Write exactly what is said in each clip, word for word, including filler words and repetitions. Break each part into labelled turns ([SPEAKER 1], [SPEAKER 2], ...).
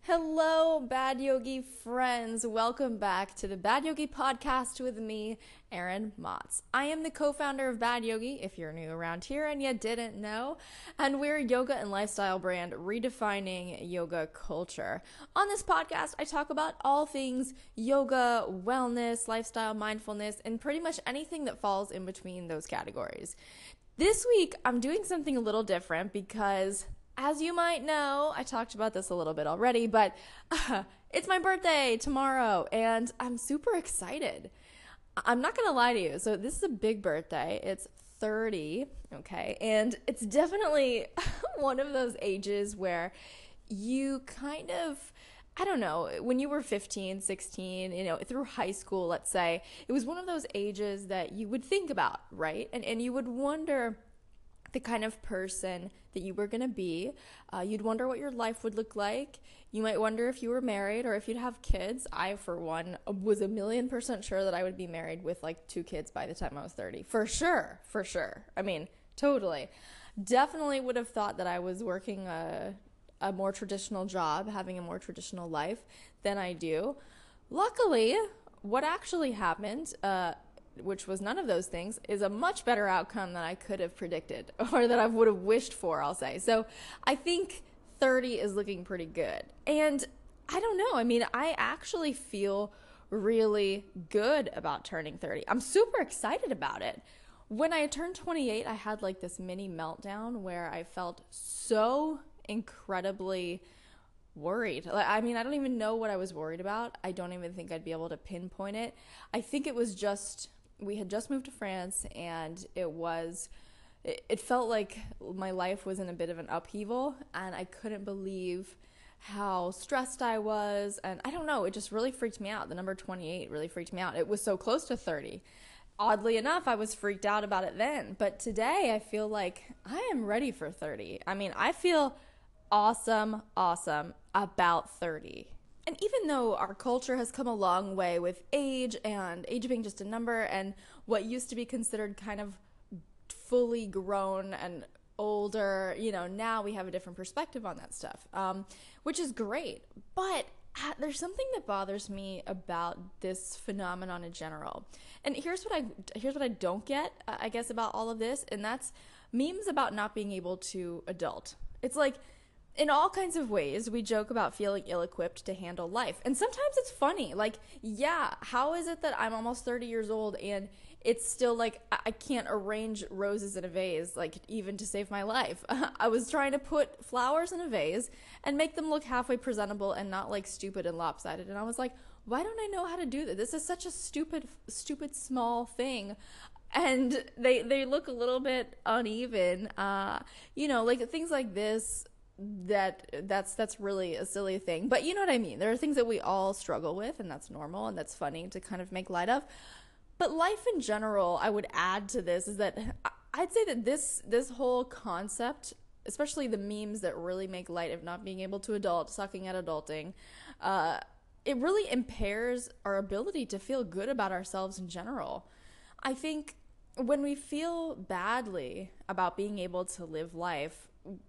[SPEAKER 1] Hello, Bad Yogi friends. Welcome back to the Bad Yogi podcast with me, Erin Motz. I am the co-founder of Bad Yogi, if you're new around here and you didn't know, and we're a yoga and lifestyle brand redefining yoga culture. On this podcast, I talk about all things yoga, wellness, lifestyle, mindfulness, and pretty much anything that falls in between those categories. This week, I'm doing something a little different because, as you might know, I talked about this a little bit already, but uh, it's my birthday tomorrow, and I'm super excited. I'm not going to lie to you. So this is a big birthday. It's thirty, okay? And it's definitely one of those ages where you kind of, I don't know, when you were fifteen, sixteen, you know, through high school, let's say, it was one of those ages that you would think about, right? And and you would wonder the kind of person that you were going to be. Uh, you'd wonder what your life would look like. You might wonder if you were married or if you'd have kids. I, for one, was a million percent sure that I would be married with like two kids by the time I was thirty. For sure, for sure. I mean, totally. Definitely would have thought that I was working a, a more traditional job, having a more traditional life than I do. Luckily, what actually happened, uh, which was none of those things, is a much better outcome than I could have predicted or that I would have wished for, I'll say. So I think thirty is looking pretty good. And I don't know. I mean, I actually feel really good about turning thirty. I'm super excited about it. When I turned twenty-eight, I had like this mini meltdown where I felt so incredibly worried. Like, I mean, I don't even know what I was worried about. I don't even think I'd be able to pinpoint it. I think it was just, we had just moved to France, and it was, it, it felt like my life was in a bit of an upheaval, and I couldn't believe how stressed I was. And I don't know, it just really freaked me out. The number twenty-eight really freaked me out. It was so close to thirty. Oddly enough, I was freaked out about it then. But today I feel like I am ready for thirty. I mean, I feel awesome, awesome about thirty. And even though our culture has come a long way with age and age being just a number and what used to be considered kind of fully grown and older, you know, now we have a different perspective on that stuff, um, which is great. But uh, there's something that bothers me about this phenomenon in general. And here's what I here's what I don't get, uh, I guess, about all of this, and that's memes about not being able to adult. It's like, in all kinds of ways, we joke about feeling ill-equipped to handle life. And sometimes it's funny. Like, yeah, how is it that I'm almost thirty years old and it's still like I can't arrange roses in a vase, like, even to save my life? I was trying to put flowers in a vase and make them look halfway presentable and not like stupid and lopsided. And I was like, why don't I know how to do this? This is such a stupid, stupid small thing. And they, they look a little bit uneven. Uh, you know, like things like this, that that's that's really a silly thing, but you know what I mean. There are things that we all struggle with, and that's normal, and that's funny to kind of make light of. But life in general, I would add to this, is that I'd say that this this whole concept, especially the memes that really make light of not being able to adult, sucking at adulting, uh, it really impairs our ability to feel good about ourselves in general. I think when we feel badly about being able to live life,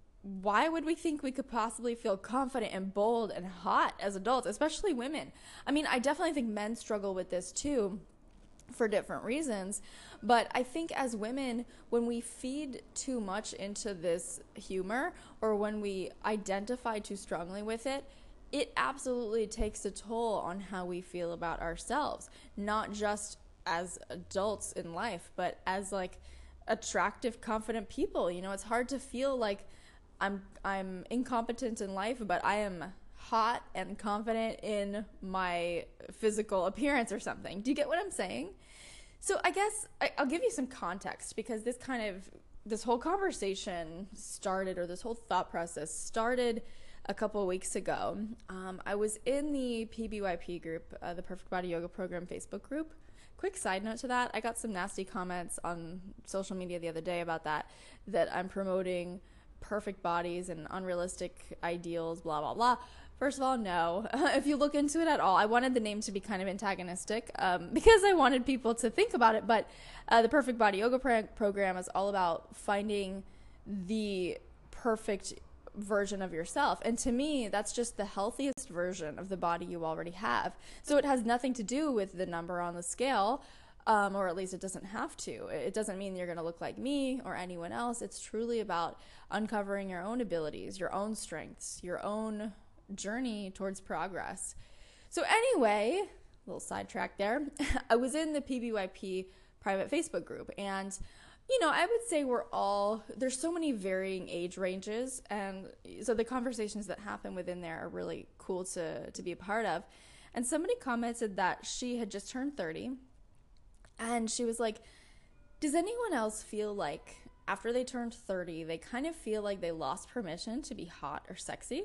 [SPEAKER 1] why would we think we could possibly feel confident and bold and hot as adults, especially women? I mean, I definitely think men struggle with this too for different reasons. But I think as women, when we feed too much into this humor or when we identify too strongly with it, it absolutely takes a toll on how we feel about ourselves, not just as adults in life, but as like attractive, confident people. You know, it's hard to feel like I'm I'm incompetent in life, but I am hot and confident in my physical appearance or something. Do you get what I'm saying? So I guess I, I'll give you some context, because this kind of, this whole conversation started, or this whole thought process started a couple of weeks ago. Um, I was in the P B Y P group, uh, the Perfect Body Yoga Program Facebook group. Quick side note to that, I got some nasty comments on social media the other day about that, that I'm promoting perfect bodies and unrealistic ideals, blah, blah, blah. First of all, no. If you look into it at all, I wanted the name to be kind of antagonistic um, because I wanted people to think about it. But uh, the Perfect Body Yoga pro- program is all about finding the perfect version of yourself. And to me, that's just the healthiest version of the body you already have. So it has nothing to do with the number on the scale, um, or at least it doesn't have to. It doesn't mean you're going to look like me or anyone else. It's truly about uncovering your own abilities, your own strengths, your own journey towards progress. So anyway, a little sidetrack there. I was in the P B Y P private Facebook group, and you know, I would say we're all, there's so many varying age ranges, and so the conversations that happen within there are really cool to, to be a part of. And somebody commented that she had just turned thirty, and she was like, does anyone else feel like after they turned thirty, they kind of feel like they lost permission to be hot or sexy?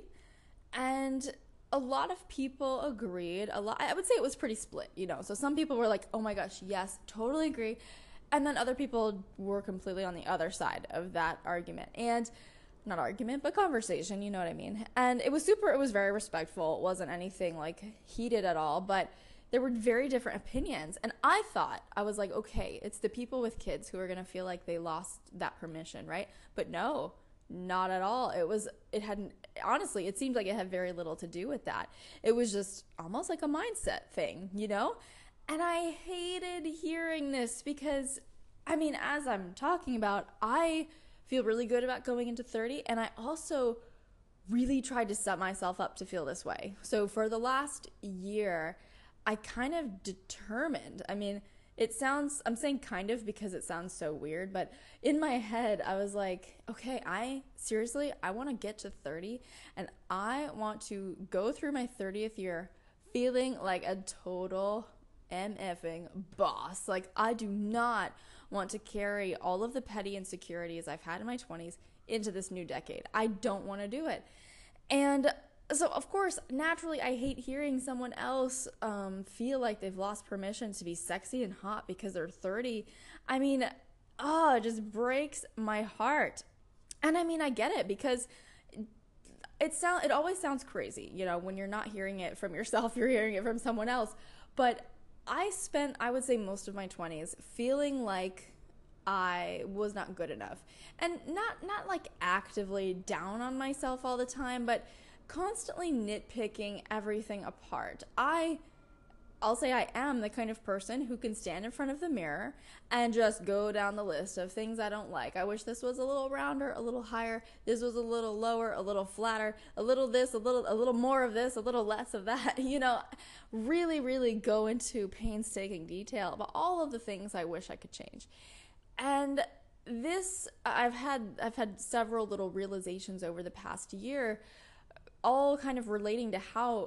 [SPEAKER 1] And a lot of people agreed. A lot, I would say it was pretty split, you know. So some people were like, oh my gosh, yes, totally agree. And then other people were completely on the other side of that argument. And not argument, but conversation, you know what I mean? And it was super, it was very respectful. It wasn't anything like heated at all, but there were very different opinions. And I thought, I was like, okay, it's the people with kids who are going to feel like they lost that permission, right? But no, not at all. It was, it hadn't, honestly, it seemed like it had very little to do with that. It was just almost like a mindset thing, you know? And I hated hearing this because, I mean, as I'm talking about, I feel really good about going into thirty, and I also really tried to set myself up to feel this way. So for the last year, I kind of determined, I mean, it sounds, I'm saying kind of because it sounds so weird, but in my head, I was like, okay, I, seriously, I want to get to thirty, and I want to go through my thirtieth year feeling like a total MFing boss. Like, I do not want to carry all of the petty insecurities I've had in my twenties into this new decade. I don't want to do it. And so, of course, naturally, I hate hearing someone else um, feel like they've lost permission to be sexy and hot because they're thirty. I mean, oh, it just breaks my heart. And I mean, I get it, because it sound, it always sounds crazy, you know, when you're not hearing it from yourself, you're hearing it from someone else. But I spent, I would say, most of my twenties feeling like I was not good enough. And not, not like actively down on myself all the time, but constantly nitpicking everything apart. I, I'll say I am the kind of person who can stand in front of the mirror and just go down the list of things I don't like. I wish this was a little rounder, a little higher, this was a little lower, a little flatter, a little this, a little a little more of this, a little less of that. You know, really, really go into painstaking detail about all of the things I wish I could change. And this, I've had I've had several little realizations over the past year, all kind of relating to how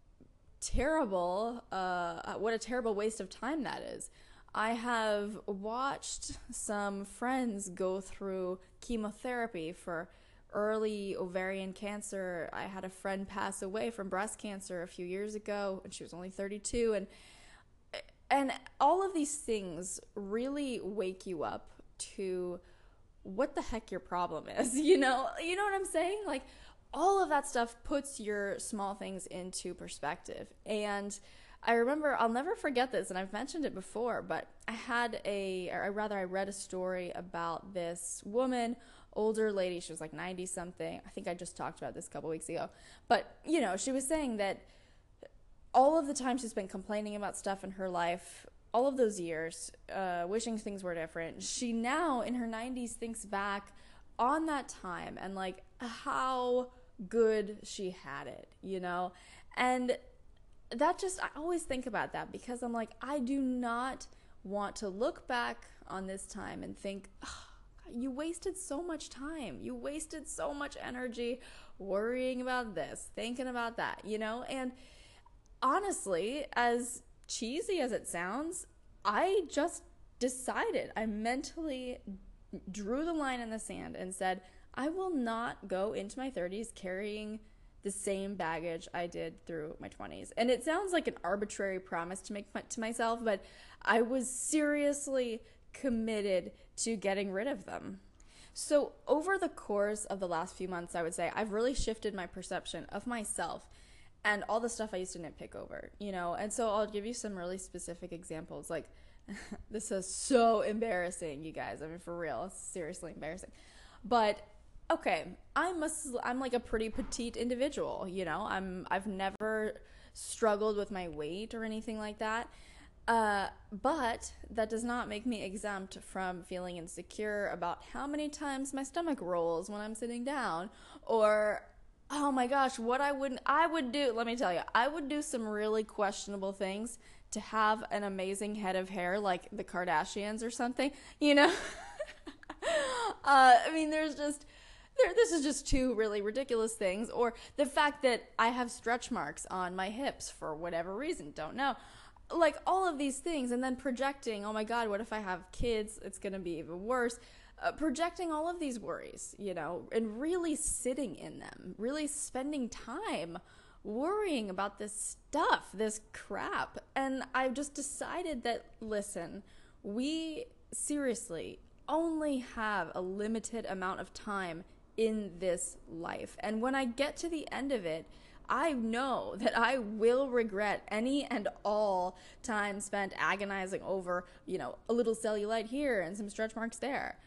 [SPEAKER 1] terrible, uh, what a terrible waste of time that is. I have watched some friends go through chemotherapy for early ovarian cancer. I had a friend pass away from breast cancer a few years ago, and she was only thirty-two. And and all of these things really wake you up to what the heck your problem is. You know, you know what I'm saying? Like, all of that stuff puts your small things into perspective. And I remember, I'll never forget this, and I've mentioned it before, but I had a, or rather I read a story about this woman, older lady. She was like ninety something. I think I just talked about this a couple weeks ago. But, you know, she was saying that all of the time she's been complaining about stuff in her life, all of those years, uh, wishing things were different, she now in her nineties thinks back on that time and like how good she had it, you know? And that just, I always think about that, because I'm like, I do not want to look back on this time and think, oh, you wasted so much time. You wasted so much energy worrying about this, thinking about that, you know? And honestly, as cheesy as it sounds, I just decided, I mentally drew the line in the sand and said, I will not go into my thirties carrying the same baggage I did through my twenties. And it sounds like an arbitrary promise to make to myself, but I was seriously committed to getting rid of them. So over the course of the last few months, I would say I've really shifted my perception of myself and all the stuff I used to nitpick over, you know? And so I'll give you some really specific examples. Like, this is so embarrassing, you guys. I mean, for real, it's seriously embarrassing. But okay, I'm a, I'm like a pretty petite individual, you know. I'm I've never struggled with my weight or anything like that. Uh, but that does not make me exempt from feeling insecure about how many times my stomach rolls when I'm sitting down, or oh my gosh, what I wouldn't I would do, let me tell you, I would do some really questionable things to have an amazing head of hair like the Kardashians or something, you know? uh, I mean, there's just there, this is just two really ridiculous things. Or the fact that I have stretch marks on my hips for whatever reason, don't know. Like all of these things, and then projecting, oh my God, what if I have kids? It's going to be even worse. Uh, projecting all of these worries, you know, and really sitting in them, really spending time worrying about this stuff, this crap. And I've just decided that, listen, we seriously only have a limited amount of time in this life. And when I get to the end of it, I know that I will regret any and all time spent agonizing over, you know, a little cellulite here and some stretch marks there.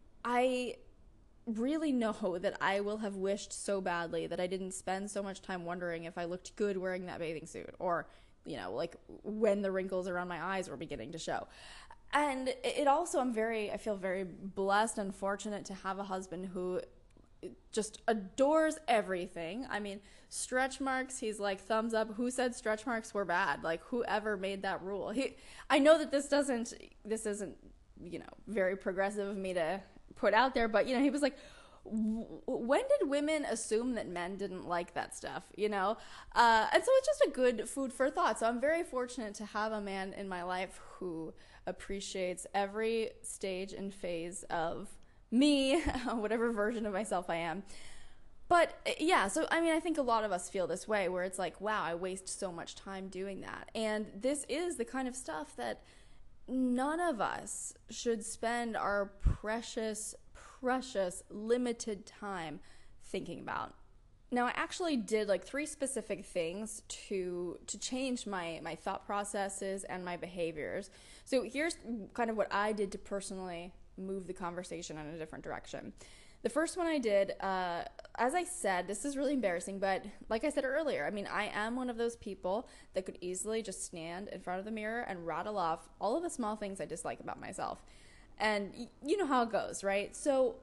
[SPEAKER 1] I really know that I will have wished so badly that I didn't spend so much time wondering if I looked good wearing that bathing suit, or, you know, like when the wrinkles around my eyes were beginning to show. And it also, I'm very, I feel very blessed and fortunate to have a husband who just adores everything. I mean, stretch marks, he's like, thumbs up. Who said stretch marks were bad? Like, whoever made that rule? He, I know that this doesn't, this isn't, you know, very progressive of me to put out there, but, you know, he was like, when did women assume that men didn't like that stuff, you know? Uh, and so it's just a good food for thought. So I'm very fortunate to have a man in my life who appreciates every stage and phase of me, whatever version of myself I am. But yeah, so I mean, I think a lot of us feel this way, where it's like, wow, I waste so much time doing that. And this is the kind of stuff that none of us should spend our precious, precious, limited time thinking about. Now, I actually did like three specific things to to change my my thought processes and my behaviors. So here's kind of what I did to personally move the conversation in a different direction. The first one I did, uh, as I said, this is really embarrassing, but like I said earlier, I mean, I am one of those people that could easily just stand in front of the mirror and rattle off all of the small things I dislike about myself. And y- you know how it goes, right? So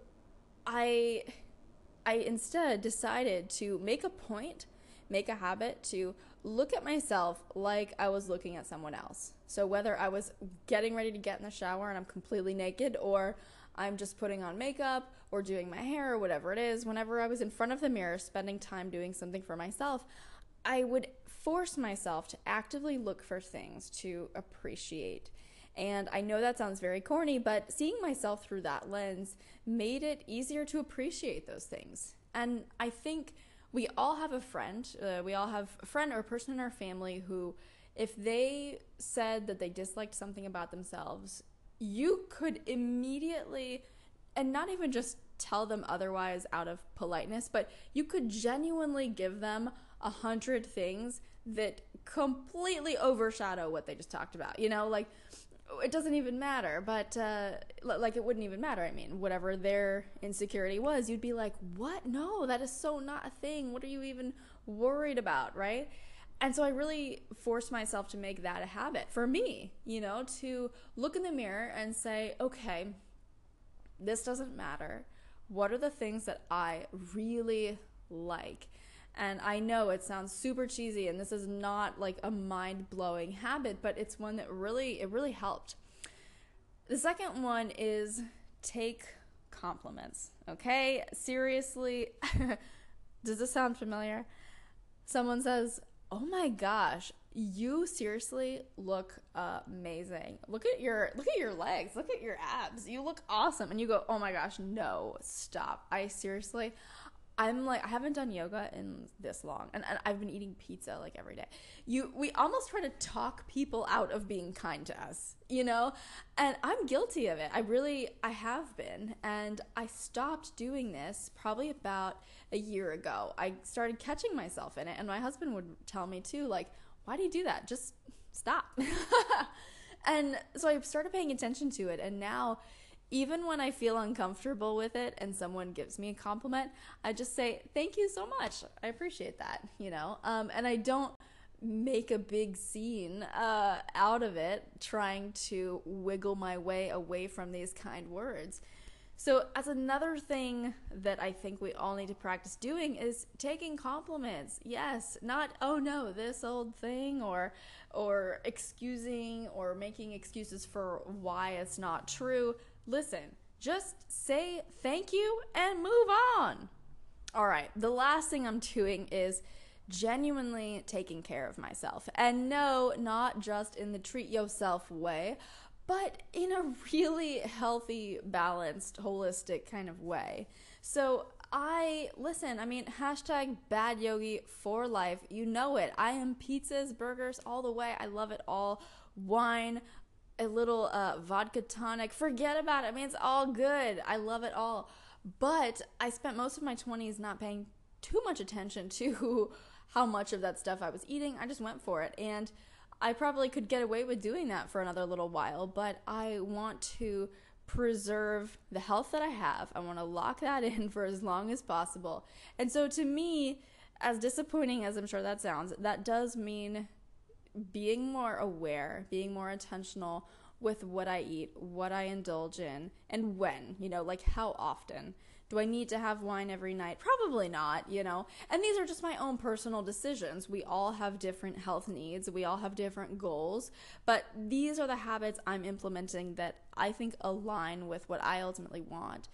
[SPEAKER 1] I, I instead decided to make a point, make a habit to look at myself like I was looking at someone else. So whether I was getting ready to get in the shower and I'm completely naked, or I'm just putting on makeup or doing my hair or whatever it is, whenever I was in front of the mirror spending time doing something for myself, I would force myself to actively look for things to appreciate. And I know that sounds very corny, but seeing myself through that lens made it easier to appreciate those things. And I think we all have a friend, uh, we all have a friend or a person in our family who, if they said that they disliked something about themselves, you could immediately, and not even just tell them otherwise out of politeness, but you could genuinely give them a hundred things that completely overshadow what they just talked about. You know, like, it doesn't even matter, but uh, like it wouldn't even matter. I mean, whatever their insecurity was, you'd be like, what? No, that is so not a thing. What are you even worried about, right? And so I really forced myself to make that a habit for me, you know, to look in the mirror and say, okay, this doesn't matter. What are the things that I really like? And I know it sounds super cheesy, and this is not like a mind-blowing habit, but it's one that really, it really helped. The second one is take compliments, okay? Seriously, does this sound familiar? Someone says, oh my gosh, you seriously look amazing. Look at your, look at your legs, look at your abs. You look awesome. And you go, oh my gosh, no, stop. I seriously... I'm like, I haven't done yoga in this long, and, and I've been eating pizza like every day. You, we almost try to talk people out of being kind to us, you know, and I'm guilty of it. I really, I have been, and I stopped doing this probably about a year ago. I started catching myself in it, and my husband would tell me too, like, why do you do that? Just stop. And so I started paying attention to it, and now even when I feel uncomfortable with it and someone gives me a compliment, I just say, thank you so much. I appreciate that, you know? Um, and I don't make a big scene uh, out of it trying to wiggle my way away from these kind words. So as another thing that I think we all need to practice doing is taking compliments. Yes, not, oh no, this old thing, or or excusing or making excuses for why it's not true. Listen, just say thank you and move on. All right, the last thing I'm doing is genuinely taking care of myself. And no, not just in the treat yourself way, but in a really healthy, balanced, holistic kind of way. So I, listen, I mean, hashtag bad yogi for life. You know it. I am pizzas, burgers, all the way. I love it all. Wine, a little uh, vodka tonic. Forget about it. I mean, it's all good. I love it all. But I spent most of my twenties not paying too much attention to how much of that stuff I was eating. I just went for it. And I probably could get away with doing that for another little while, but I want to preserve the health that I have. I want to lock that in for as long as possible. And so to me, as disappointing as I'm sure that sounds, that does mean being more aware, being more intentional with what I eat, what I indulge in, and when, you know, like how often. Do I need to have wine every night? Probably not, you know. And these are just my own personal decisions. We all have different health needs. We all have different goals. But these are the habits I'm implementing that I think align with what I ultimately want.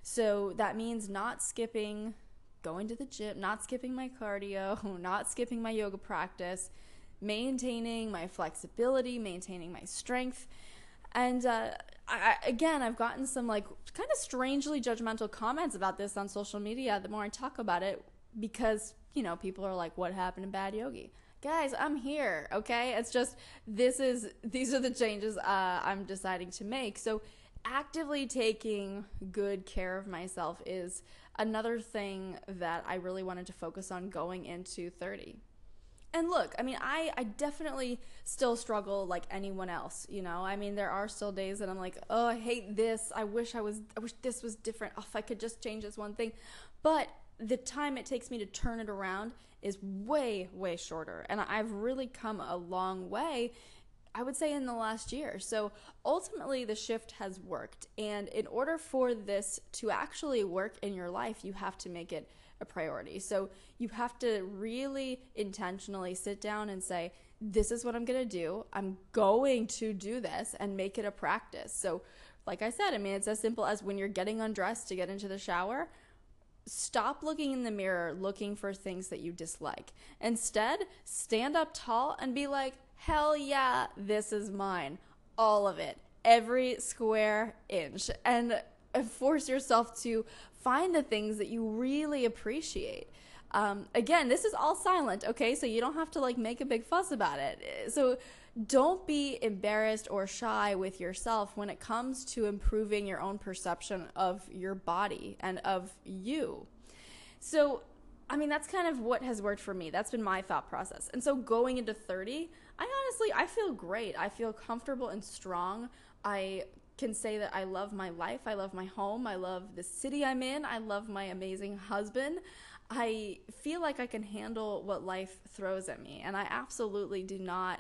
[SPEAKER 1] So that means not skipping going to the gym, not skipping my cardio, not skipping my yoga practice, maintaining my flexibility, maintaining my strength. And uh, I, again, I've gotten some like kind of strangely judgmental comments about this on social media the more I talk about it, because, you know, people are like, what happened to Bad Yogi? Guys, I'm here, okay? It's just, this is, these are the changes uh, I'm deciding to make. So actively taking good care of myself is another thing that I really wanted to focus on going into thirty. And look, I mean, I, I definitely still struggle like anyone else, you know? I mean, there are still days that I'm like, oh, I hate this. I wish I was, I wish this was different. Oh, if I could just change this one thing. But the time it takes me to turn it around is way, way shorter. And I've really come a long way, I would say, in the last year. So ultimately, the shift has worked. And in order for this to actually work in your life, you have to make it a priority. So you have to really intentionally sit down and say, this is what I'm going to do. I'm going to do this, and make it a practice. So like I said, I mean, it's as simple as when you're getting undressed to get into the shower, stop looking in the mirror looking for things that you dislike. Instead, stand up tall and be like, hell yeah, this is mine. All of it. Every square inch. And force yourself to find the things that you really appreciate. Um, again, this is all silent, okay? So you don't have to like make a big fuss about it. So don't be embarrassed or shy with yourself when it comes to improving your own perception of your body and of you. So, I mean, that's kind of what has worked for me. That's been my thought process. And so going into thirty, I honestly, I feel great. I feel comfortable and strong. I can say that I love my life. I love my home. I love the city I'm in. I love my amazing husband. I feel like I can handle what life throws at me. And I absolutely do not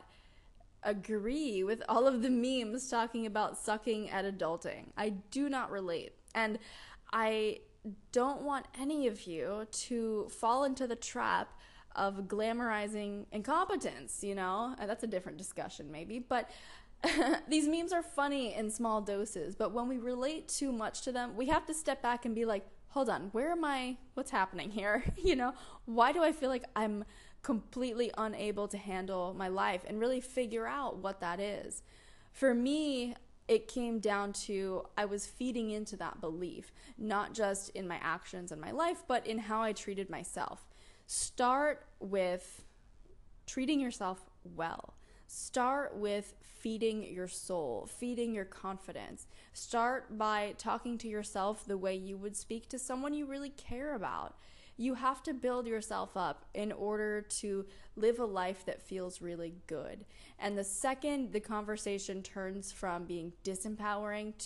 [SPEAKER 1] agree with all of the memes talking about sucking at adulting. I do not relate. And I don't want any of you to fall into the trap of glamorizing incompetence, you know? And that's a different discussion maybe, but these memes are funny in small doses, but when we relate too much to them, we have to step back and be like, hold on, where am I? What's happening here? You know, why do I feel like I'm completely unable to handle my life, and really figure out what that is? For me, it came down to I was feeding into that belief, not just in my actions and my life, but in how I treated myself. Start with treating yourself well. Start with feeding your soul, feeding your confidence. Start by talking to yourself the way you would speak to someone you really care about. You have to build yourself up in order to live a life that feels really good. And the second the conversation turns from being disempowering to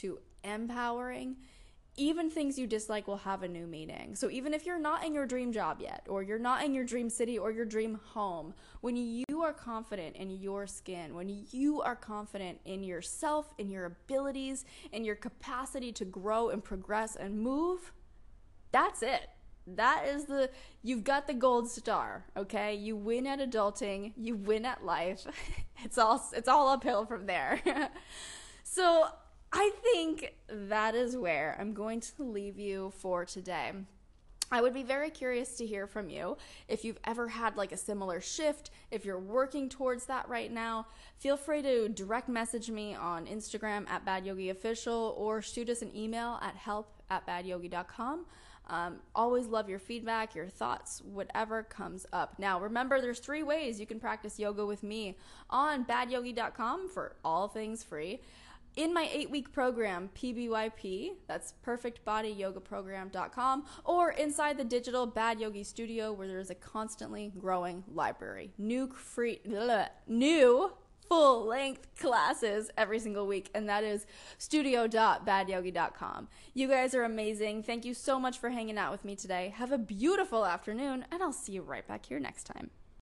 [SPEAKER 1] empowering, even things you dislike will have a new meaning. So even if you're not in your dream job yet, or you're not in your dream city or your dream home, when you are confident in your skin, when you are confident in yourself, in your abilities, in your capacity to grow and progress and move, that's it. That is the, you've got the gold star, okay? You win at adulting, you win at life. It's all, it's all uphill from there. So I think that is where I'm going to leave you for today. I would be very curious to hear from you. If you've ever had like a similar shift, if you're working towards that right now, feel free to direct message me on Instagram at Bad Yogi Official, or shoot us an email at help at bad yogi dot com. Um, always love your feedback, your thoughts, whatever comes up. Now, remember, there's three ways you can practice yoga with me on bad yogi dot com for all things free. In my eight-week program, P B Y P, that's perfect body yoga program dot com, or inside the digital Bad Yogi Studio, where there's a constantly growing library. New free, bleh, new full-length classes every single week, and that is studio dot bad yogi dot com. You guys are amazing. Thank you so much for hanging out with me today. Have a beautiful afternoon, and I'll see you right back here next time.